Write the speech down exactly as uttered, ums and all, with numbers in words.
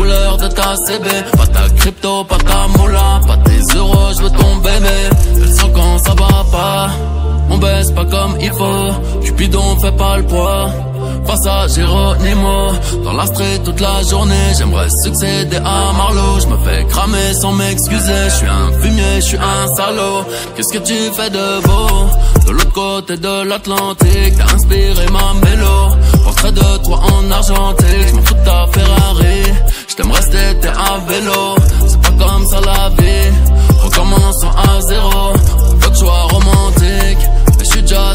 couleur de ta C B. Pas ta crypto, pas ta moula, pas tes euros, je veux ton bébé. Elle sent quand ça va pas, on baisse pas comme il faut. Cupidon fait pas le poids face à Géronimo. Dans la street toute la journée, j'aimerais succéder à Marlowe. Je me fais cramer sans m'excuser, je suis un fumier, je suis un salaud. Qu'est-ce que tu fais de beau de l'autre côté de l'Atlantique? T'as inspiré ma mélo, portrait de toi en argentique. Je m'en fous de ta Ferrari, je t'aime rester, t'es à vélo.